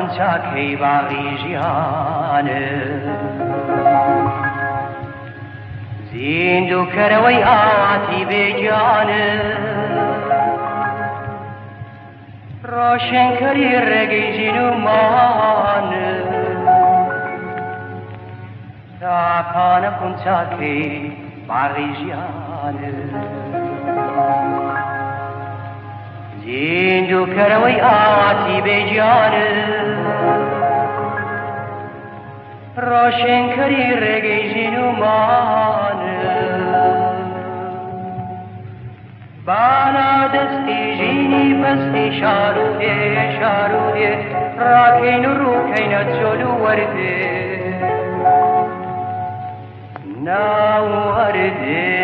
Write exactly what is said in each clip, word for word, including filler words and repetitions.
چاکەی باغی ژیانە زیندووکەرەوەی ئاواتی بێگیانە ڕۆشنکەری ڕێگەی ژین و مانە تاکانە قونچاکەی باغی ژیانە زیندووکەرەوەی ئاواتی بێگیانە ڕۆشنکەری ڕێگەی ژین و مانە بانا دەستی ژینی بەستی شارودێ شارودێ ڕاکەین و ڕووکەینە جۆل و وەردێ ناو وەردێ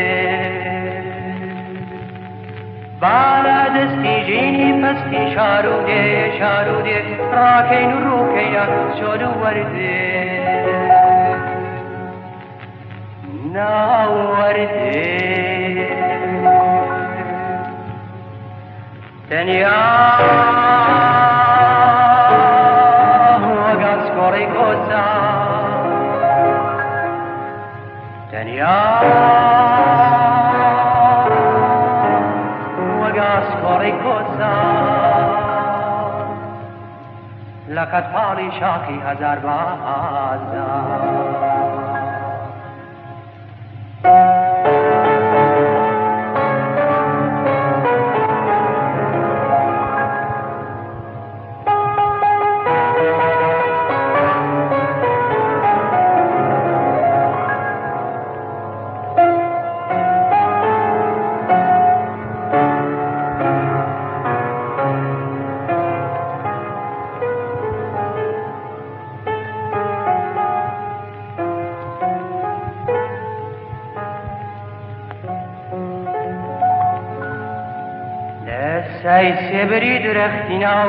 بانا دەستی ژینی بەستی شارودێ شارودێ ڕاکەین و ڕووکەینە جۆل و وەردێ ناو وەردێ تەنیا وەگان سکۆڕی کۆچا تەنیا وەگا سکۆڕی کۆچا لە قەتپاڵی شاخی هەزار بازار سای سێبەری درەختی ناو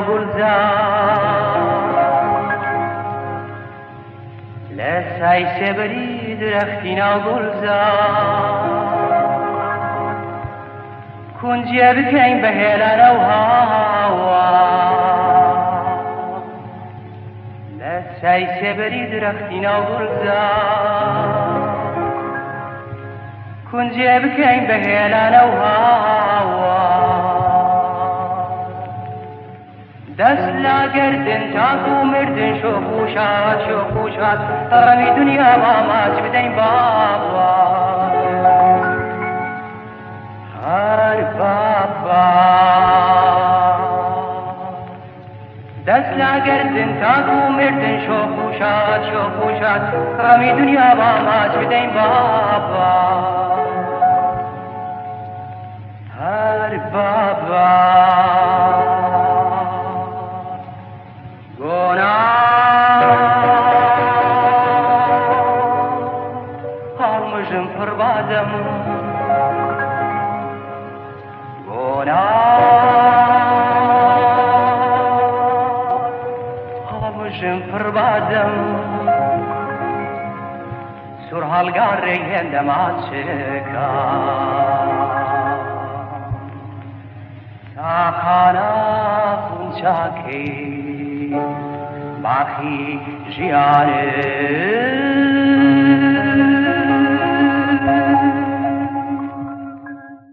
گوڵزار لە سای سێبەری درەختی ناو گوڵزار کونجێ بکەین بە هێلانە و هاوا لە سای سێبەری درەختی ناو گوڵزار کونجێ بکەین بە هێلانە و هاوا دەست لاگەردن تاک و مردن شۆخ و شاد شۆخ و شاد ڕەمی دنیا ماماچ بدەین بابا هەر بابا دەست لاگەردن تاک و مردن شۆخ و شاد شۆخ و شاد ڕەمی دنیا ماماچ بدەین بابا هەر بابا هەڵمژم پڕبادەم گۆنا هەڵمژم پڕبادەم سوور هەڵگاڕێ هێندەما چکە تاقانە قونچاکەی باخی ژیانێ